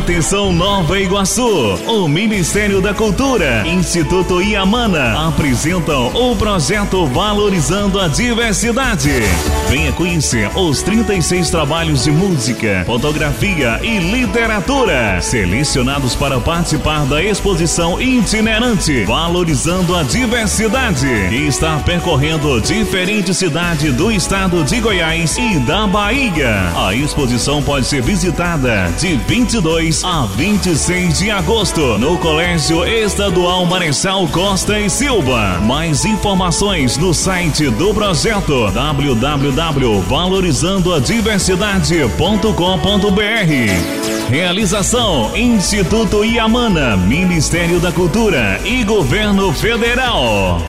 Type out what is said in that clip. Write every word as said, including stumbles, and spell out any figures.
Atenção Nova Iguaçu, o Ministério da Cultura, Instituto Iamana apresentam o projeto Valorizando a Diversidade. Venha conhecer os trinta e seis trabalhos de música, fotografia e literatura, selecionados para participar da exposição itinerante Valorizando a Diversidade, que está percorrendo diferentes cidades do estado de Goiás e da Bahia. A exposição pode ser visitada de vinte e dois a vinte e seis de agosto no Colégio Estadual Marechal Costa e Silva. Mais informações no site do projeto w w w ponto valorizando a diversidade ponto com ponto b r. Realização Instituto Iamana, Ministério da Cultura e Governo Federal.